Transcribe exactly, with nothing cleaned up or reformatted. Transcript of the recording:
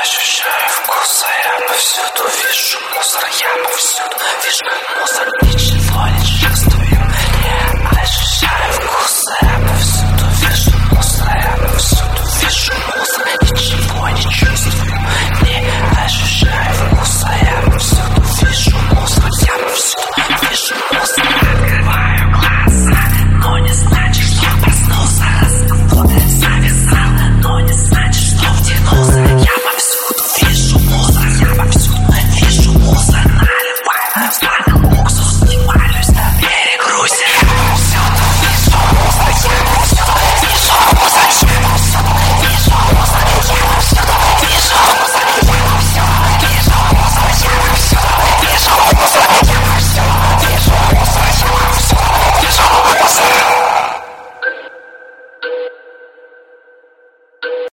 ощущаю вкус, а я повсюду вижу мусор, я повсюду вижу мусор, ничего не чувствую. Я ощущаю вкус, а я повсюду